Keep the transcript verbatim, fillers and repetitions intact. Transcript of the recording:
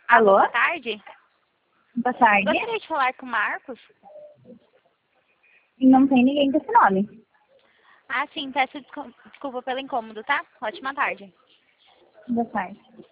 Alô? Boa tarde. Boa tarde. Gostaria de falar com o Marcos. Não tem ninguém com esse nome. Ah, sim. Peço descul- desculpa pelo incômodo, tá? Ótima tarde. Boa tarde.